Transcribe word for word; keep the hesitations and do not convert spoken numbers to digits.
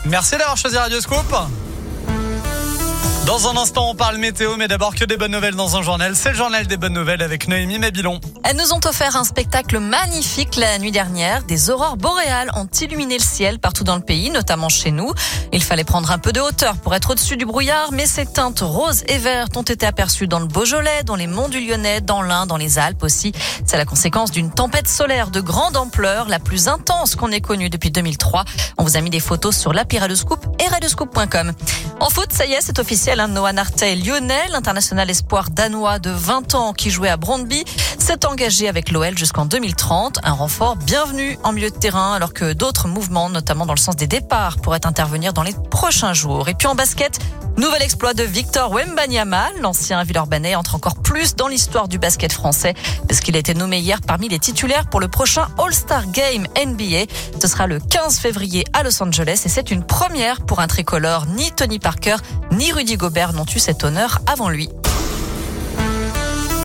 Merci d'avoir choisi Radio Scoop. Dans un instant, on parle météo, mais d'abord que des bonnes nouvelles dans un journal. C'est le journal des bonnes nouvelles avec Noémie Mabilon. Elles nous ont offert un spectacle magnifique la nuit dernière. Des aurores boréales ont illuminé le ciel partout dans le pays, notamment chez nous. Il fallait prendre un peu de hauteur pour être au-dessus du brouillard, mais ces teintes roses et vertes ont été aperçues dans le Beaujolais, dans les monts du Lyonnais, dans l'Ain, dans les Alpes aussi. C'est la conséquence d'une tempête solaire de grande ampleur, la plus intense qu'on ait connue depuis deux mille trois. On vous a mis des photos sur l'appli Radio Scoop et radioscoop point com. En foot, ça y est, c'est officiel. Hein, Noah Nartet, lyonnais, l'international espoir danois de vingt ans qui jouait à Brøndby, s'est engagé avec l'O L jusqu'en deux mille trente. Un renfort bienvenu en milieu de terrain, alors que d'autres mouvements, notamment dans le sens des départs, pourraient intervenir dans les prochains jours. Et puis en basket, nouvel exploit de Victor Wembanyama. L'ancien Villeurbanais entre encore plus dans l'histoire du basket français, parce qu'il a été nommé hier parmi les titulaires pour le prochain All-Star Game N B A. Ce sera le quinze février à Los Angeles et c'est une première pour un tricolore. Ni Tony Parker, ni Rudy Gobert n'ont eu cet honneur avant lui.